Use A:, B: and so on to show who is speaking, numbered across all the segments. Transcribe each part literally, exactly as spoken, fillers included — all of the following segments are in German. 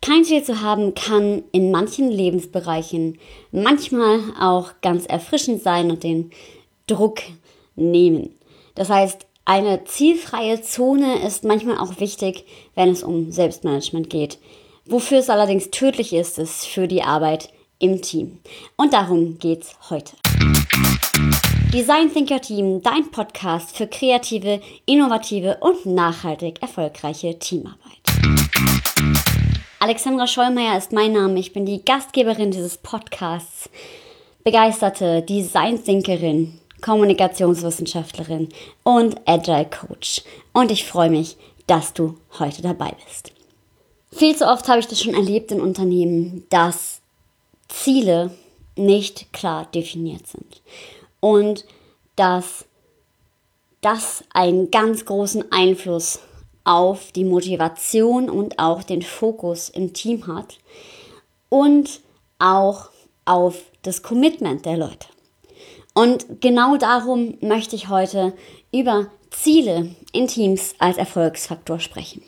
A: Kein Ziel zu haben kann in manchen Lebensbereichen manchmal auch ganz erfrischend sein und den Druck nehmen. Das heißt, eine zielfreie Zone ist manchmal auch wichtig, wenn es um Selbstmanagement geht. Wofür es allerdings tödlich ist, ist für die Arbeit im Team. Und darum geht's heute. Design Think Your Team, dein Podcast für kreative, innovative und nachhaltig erfolgreiche Teamarbeit. Alexandra Schollmeier ist mein Name. Ich bin die Gastgeberin dieses Podcasts, begeisterte Design Thinkerin, Kommunikationswissenschaftlerin und Agile Coach. Und ich freue mich, dass du heute dabei bist. Viel zu oft habe ich das schon erlebt in Unternehmen, dass Ziele nicht klar definiert sind und dass das einen ganz großen Einfluss auf die Motivation und auch den Fokus im Team hat und auch auf das Commitment der Leute. Und genau darum möchte ich heute über Ziele in Teams als Erfolgsfaktor sprechen.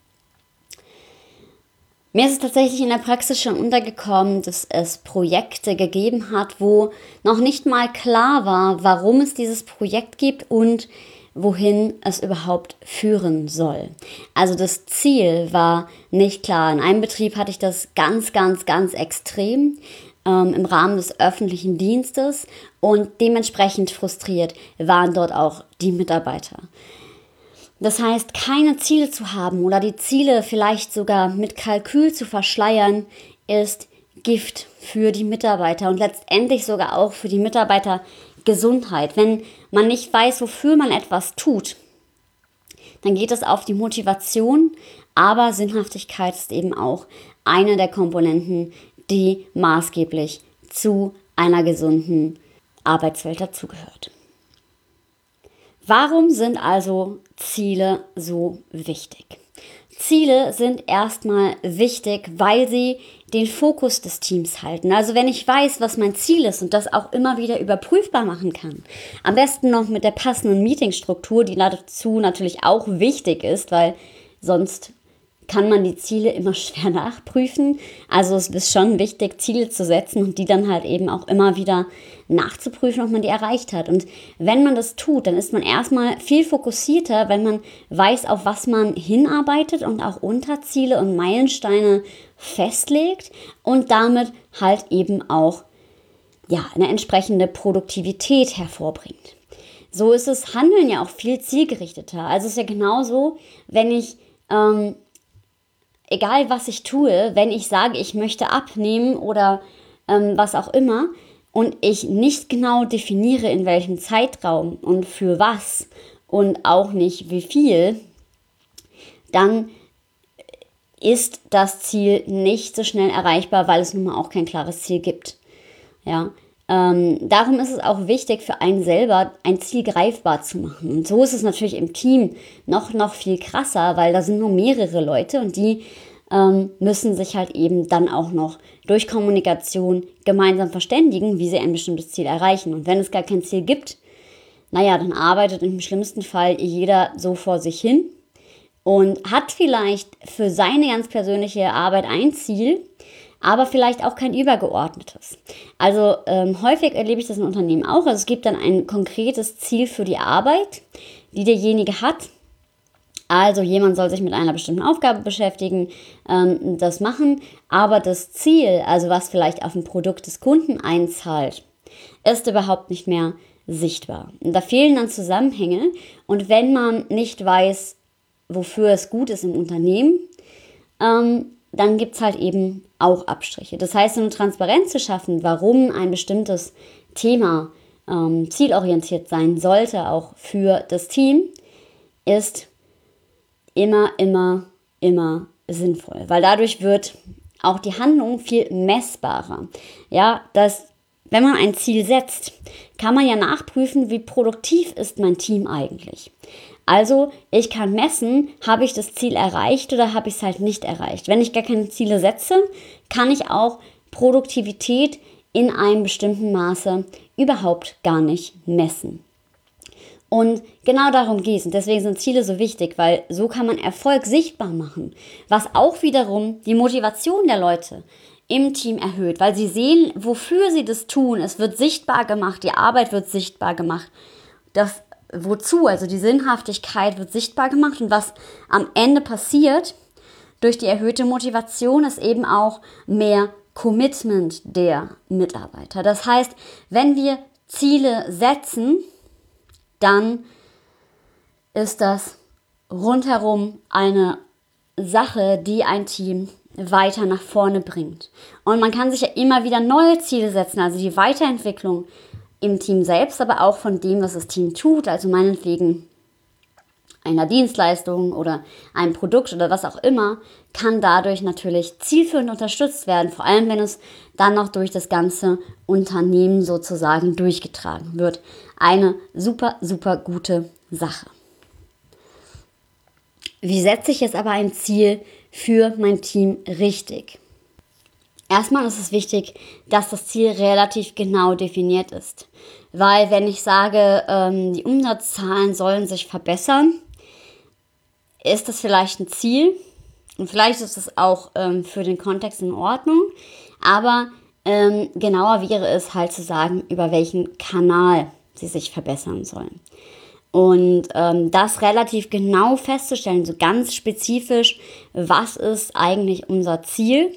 A: Mir ist es tatsächlich in der Praxis schon untergekommen, dass es Projekte gegeben hat, wo noch nicht mal klar war, warum es dieses Projekt gibt und wohin es überhaupt führen soll. Also das Ziel war nicht klar. In einem Betrieb hatte ich das ganz, ganz, ganz extrem ähm, im Rahmen des öffentlichen Dienstes und dementsprechend frustriert waren dort auch die Mitarbeiter. Das heißt, keine Ziele zu haben oder die Ziele vielleicht sogar mit Kalkül zu verschleiern, ist Gift für die Mitarbeiter und letztendlich sogar auch für die Mitarbeitergesundheit. Wenn man nicht weiß, wofür man etwas tut, dann geht es auf die Motivation, aber Sinnhaftigkeit ist eben auch eine der Komponenten, die maßgeblich zu einer gesunden Arbeitswelt dazugehört. Warum sind also Ziele so wichtig? Ziele sind erstmal wichtig, weil sie den Fokus des Teams halten. Also wenn ich weiß, was mein Ziel ist und das auch immer wieder überprüfbar machen kann, am besten noch mit der passenden Meetingstruktur, die dazu natürlich auch wichtig ist, weil sonst kann man die Ziele immer schwer nachprüfen. Also es ist schon wichtig, Ziele zu setzen und die dann halt eben auch immer wieder nachzuprüfen, ob man die erreicht hat. Und wenn man das tut, dann ist man erstmal viel fokussierter, wenn man weiß, auf was man hinarbeitet und auch Unterziele und Meilensteine festlegt und damit halt eben auch ja, eine entsprechende Produktivität hervorbringt. So ist das Handeln ja auch viel zielgerichteter. Also es ist ja genauso, wenn ich ähm, egal was ich tue, wenn ich sage, ich möchte abnehmen oder ähm, was auch immer und ich nicht genau definiere, in welchem Zeitraum und für was und auch nicht wie viel, dann ist das Ziel nicht so schnell erreichbar, weil es nun mal auch kein klares Ziel gibt. Ja, ähm, darum ist es auch wichtig für einen selber, ein Ziel greifbar zu machen. Und so ist es natürlich im Team noch, noch viel krasser, weil da sind nur mehrere Leute und die ähm, müssen sich halt eben dann auch noch durch Kommunikation gemeinsam verständigen, wie sie ein bestimmtes Ziel erreichen. Und wenn es gar kein Ziel gibt, naja, dann arbeitet im schlimmsten Fall jeder so vor sich hin und hat vielleicht für seine ganz persönliche Arbeit ein Ziel, aber vielleicht auch kein übergeordnetes. Also ähm, häufig erlebe ich das in Unternehmen auch. Also es gibt dann ein konkretes Ziel für die Arbeit, die derjenige hat. Also jemand soll sich mit einer bestimmten Aufgabe beschäftigen, ähm, das machen, aber das Ziel, also was vielleicht auf ein Produkt des Kunden einzahlt, ist überhaupt nicht mehr sichtbar. Und da fehlen dann Zusammenhänge und wenn man nicht weiß, wofür es gut ist im Unternehmen, ähm, dann gibt es halt eben auch Abstriche. Das heißt, eine Transparenz zu schaffen, warum ein bestimmtes Thema ähm, zielorientiert sein sollte, auch für das Team, ist immer, immer, immer sinnvoll. Weil dadurch wird auch die Handlung viel messbarer. Ja, dass, wenn man ein Ziel setzt, kann man ja nachprüfen, wie produktiv ist mein Team eigentlich. Also ich kann messen, habe ich das Ziel erreicht oder habe ich es halt nicht erreicht. Wenn ich gar keine Ziele setze, kann ich auch Produktivität in einem bestimmten Maße überhaupt gar nicht messen. Und genau darum geht es. Und deswegen sind Ziele so wichtig, weil so kann man Erfolg sichtbar machen, was auch wiederum die Motivation der Leute im Team erhöht, weil sie sehen, wofür sie das tun. Es wird sichtbar gemacht, die Arbeit wird sichtbar gemacht. Das wozu, also die Sinnhaftigkeit wird sichtbar gemacht. Und was am Ende passiert durch die erhöhte Motivation ist eben auch mehr Commitment der Mitarbeiter. Das heißt, wenn wir Ziele setzen, dann ist das rundherum eine Sache, die ein Team weiter nach vorne bringt. Und man kann sich ja immer wieder neue Ziele setzen, also die Weiterentwicklung im Team selbst, aber auch von dem, was das Team tut, also meinetwegen einer Dienstleistung oder einem Produkt oder was auch immer, kann dadurch natürlich zielführend unterstützt werden, vor allem wenn es dann noch durch das ganze Unternehmen sozusagen durchgetragen wird. Eine super, super gute Sache. Wie setze ich jetzt aber ein Ziel für mein Team richtig? Erstmal ist es wichtig, dass das Ziel relativ genau definiert ist. Weil wenn ich sage, ähm, die Umsatzzahlen sollen sich verbessern, ist das vielleicht ein Ziel. Und vielleicht ist es auch ähm, für den Kontext in Ordnung. Aber ähm, genauer wäre es halt zu sagen, über welchen Kanal sie sich verbessern sollen. Und ähm, das relativ genau festzustellen, so ganz spezifisch, was ist eigentlich unser Ziel?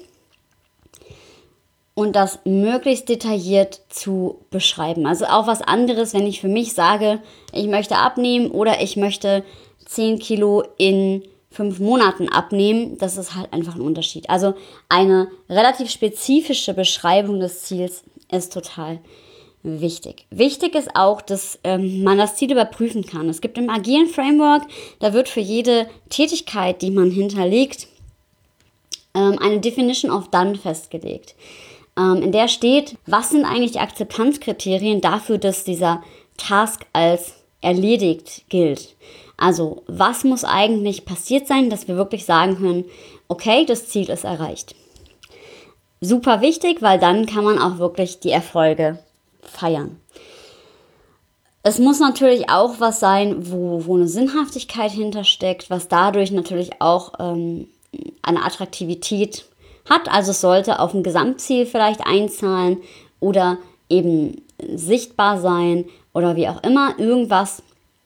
A: Und das möglichst detailliert zu beschreiben. Also auch was anderes, wenn ich für mich sage, ich möchte abnehmen oder ich möchte zehn Kilo in fünf Monaten abnehmen. Das ist halt einfach ein Unterschied. Also eine relativ spezifische Beschreibung des Ziels ist total wichtig. Wichtig ist auch, dass ähm, man das Ziel überprüfen kann. Es gibt im agilen Framework, da wird für jede Tätigkeit, die man hinterlegt, ähm, eine Definition of Done festgelegt. In der steht, was sind eigentlich die Akzeptanzkriterien dafür, dass dieser Task als erledigt gilt. Also was muss eigentlich passiert sein, dass wir wirklich sagen können, okay, das Ziel ist erreicht. Super wichtig, weil dann kann man auch wirklich die Erfolge feiern. Es muss natürlich auch was sein, wo, wo eine Sinnhaftigkeit hintersteckt, was dadurch natürlich auch ähm, eine Attraktivität hat. Also es sollte auf ein Gesamtziel vielleicht einzahlen oder eben sichtbar sein oder wie auch immer. Irgendwas,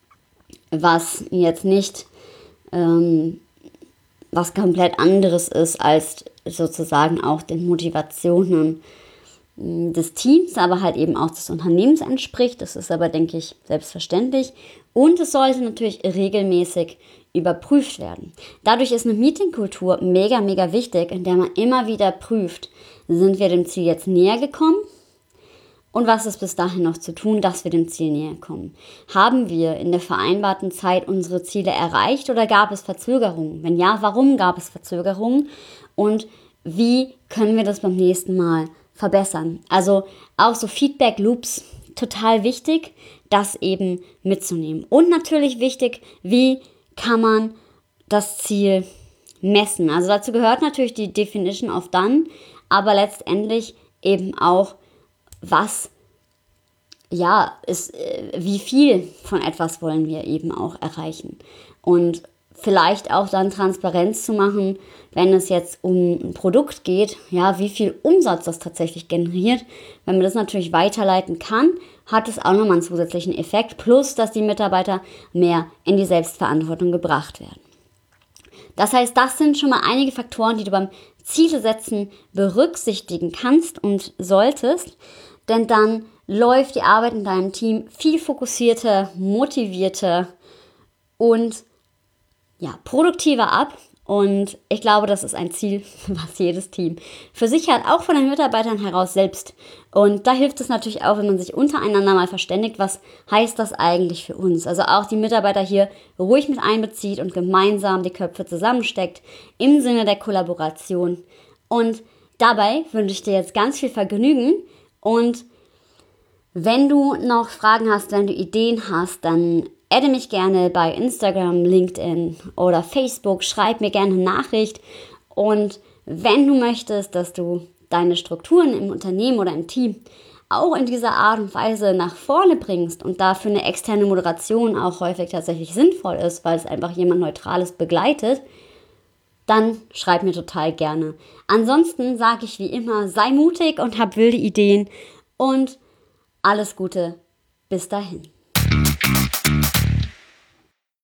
A: was jetzt nicht ähm, was komplett anderes ist als sozusagen auch den Motivationen des Teams, aber halt eben auch des Unternehmens entspricht. Das ist aber, denke ich, selbstverständlich. Und es sollte natürlich regelmäßig überprüft werden. Dadurch ist eine Meetingkultur mega, mega wichtig, in der man immer wieder prüft, sind wir dem Ziel jetzt näher gekommen und was ist bis dahin noch zu tun, dass wir dem Ziel näher kommen. Haben wir in der vereinbarten Zeit unsere Ziele erreicht oder gab es Verzögerungen? Wenn ja, warum gab es Verzögerungen und wie können wir das beim nächsten Mal verbessern? Also auch so Feedback-Loops, total wichtig, das eben mitzunehmen. Und natürlich wichtig, wie kann man das Ziel messen. Also dazu gehört natürlich die Definition of Done, aber letztendlich eben auch, was, ja, ist, wie viel von etwas wollen wir eben auch erreichen. Und vielleicht auch dann Transparenz zu machen, wenn es jetzt um ein Produkt geht, ja, wie viel Umsatz das tatsächlich generiert. Wenn man das natürlich weiterleiten kann, hat es auch nochmal einen zusätzlichen Effekt, plus dass die Mitarbeiter mehr in die Selbstverantwortung gebracht werden. Das heißt, das sind schon mal einige Faktoren, die du beim Zielesetzen berücksichtigen kannst und solltest, denn dann läuft die Arbeit in deinem Team viel fokussierter, motivierter und ja, produktiver ab. Und ich glaube, das ist ein Ziel, was jedes Team für sich hat, auch von den Mitarbeitern heraus selbst. Und da hilft es natürlich auch, wenn man sich untereinander mal verständigt, was heißt das eigentlich für uns. Also auch die Mitarbeiter hier ruhig mit einbezieht und gemeinsam die Köpfe zusammensteckt im Sinne der Kollaboration. Und dabei wünsche ich dir jetzt ganz viel Vergnügen. Und wenn du noch Fragen hast, wenn du Ideen hast, dann adde mich gerne bei Instagram, LinkedIn oder Facebook, schreib mir gerne eine Nachricht und wenn du möchtest, dass du deine Strukturen im Unternehmen oder im Team auch in dieser Art und Weise nach vorne bringst und dafür eine externe Moderation auch häufig tatsächlich sinnvoll ist, weil es einfach jemand Neutrales begleitet, dann schreib mir total gerne. Ansonsten sage ich wie immer, sei mutig und hab wilde Ideen und alles Gute. Bis dahin.